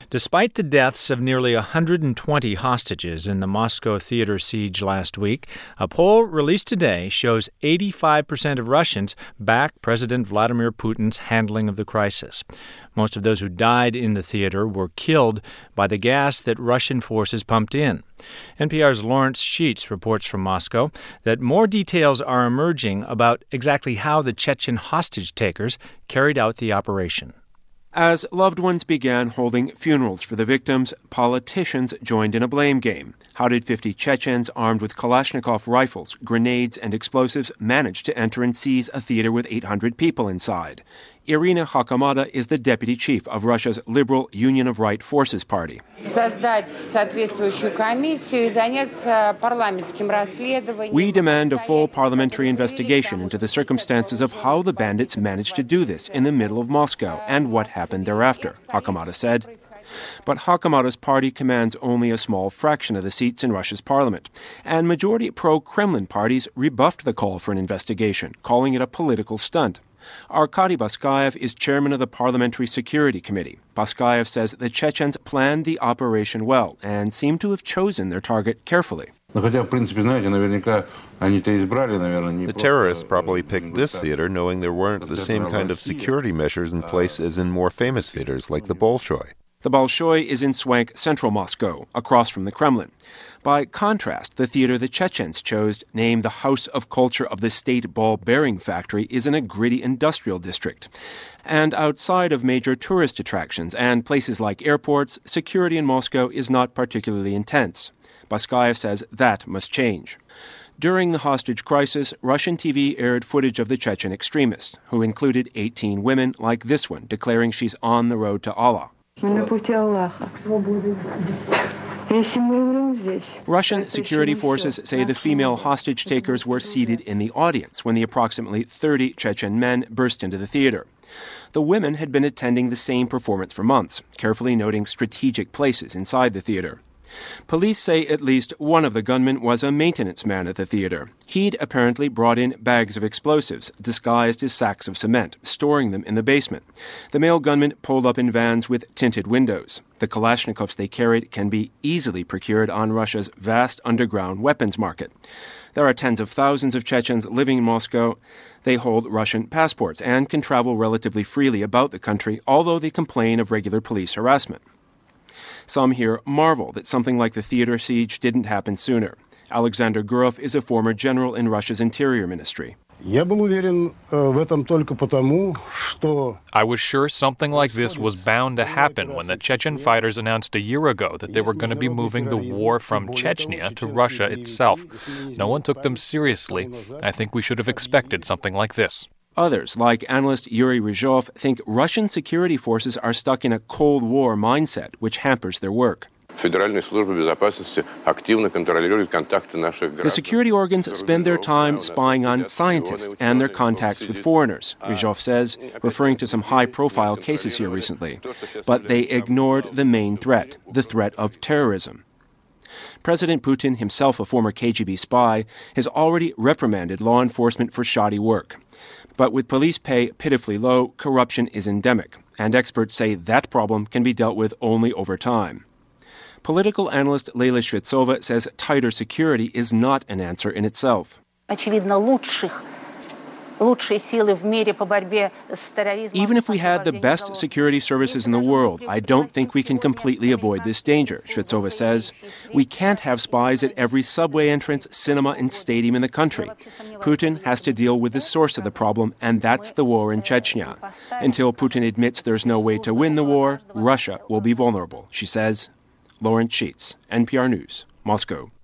Despite the deaths of nearly 120 hostages in the Moscow theater siege last week, a poll released today shows 85% of Russians back President Vladimir Putin's handling of the crisis. Most of those who died in the theater were killed by the gas that Russian forces pumped in. NPR's Lawrence Sheets reports from Moscow that more details are emerging about exactly how the Chechen hostage takers carried out the operation. As loved ones began holding funerals for the victims, politicians joined in a blame game. How did 50 Chechens armed with Kalashnikov rifles, grenades, and explosives manage to enter and seize a theater with 800 people inside? Irina Hakhamada is the deputy chief of Russia's Liberal Union of Right Forces Party. We demand a full parliamentary investigation into the circumstances of how the bandits managed to do this in the middle of Moscow and what happened thereafter, Hakhamada said. But Hakhamada's party commands only a small fraction of the seats in Russia's parliament, and majority pro-Kremlin parties rebuffed the call for an investigation, calling it a political stunt. Arkady Baskayev is chairman of the Parliamentary Security Committee. Baskayev says the Chechens planned the operation well and seem to have chosen their target carefully. The terrorists probably picked this theater knowing there weren't the same kind of security measures in place as in more famous theaters like the Bolshoi. The Bolshoi is in swank central Moscow, across from the Kremlin. By contrast, the theater the Chechens chose, named the House of Culture of the State Ball Bearing Factory, is in a gritty industrial district. And outside of major tourist attractions and places like airports, security in Moscow is not particularly intense. Baskayev says that must change. During the hostage crisis, Russian TV aired footage of the Chechen extremists, who included 18 women like this one, declaring she's on the road to Allah. Russian security forces say the female hostage takers were seated in the audience when the approximately 30 Chechen men burst into the theater. The women had been attending the same performance for months, carefully noting strategic places inside the theater. Police say at least one of the gunmen was a maintenance man at the theater. He'd apparently brought in bags of explosives, disguised as sacks of cement, storing them in the basement. The male gunman pulled up in vans with tinted windows. The Kalashnikovs they carried can be easily procured on Russia's vast underground weapons market. There are tens of thousands of Chechens living in Moscow. They hold Russian passports and can travel relatively freely about the country, although they complain of regular police harassment. Some here marvel that something like the theater siege didn't happen sooner. Alexander Gurov is a former general in Russia's interior ministry. I was sure something like this was bound to happen when the Chechen fighters announced a year ago that they were going to be moving the war from Chechnya to Russia itself. No one took them seriously. I think we should have expected something like this. Others, like analyst Yuri Ryzhov, think Russian security forces are stuck in a Cold War mindset, which hampers their work. The security organs spend their time spying on scientists and their contacts with foreigners, Ryzhov says, referring to some high-profile cases here recently. But they ignored the main threat, the threat of terrorism. President Putin, himself a former KGB spy, has already reprimanded law enforcement for shoddy work. But with police pay pitifully low, corruption is endemic, and experts say that problem can be dealt with only over time. Political analyst Leila Shvetsova says tighter security is not an answer in itself. Even if we had the best security services in the world, I don't think we can completely avoid this danger, Shvetsova says. We can't have spies at every subway entrance, cinema, and stadium in the country. Putin has to deal with the source of the problem, and that's the war in Chechnya. Until Putin admits there's no way to win the war, Russia will be vulnerable, she says. Lawrence Sheets, NPR News, Moscow.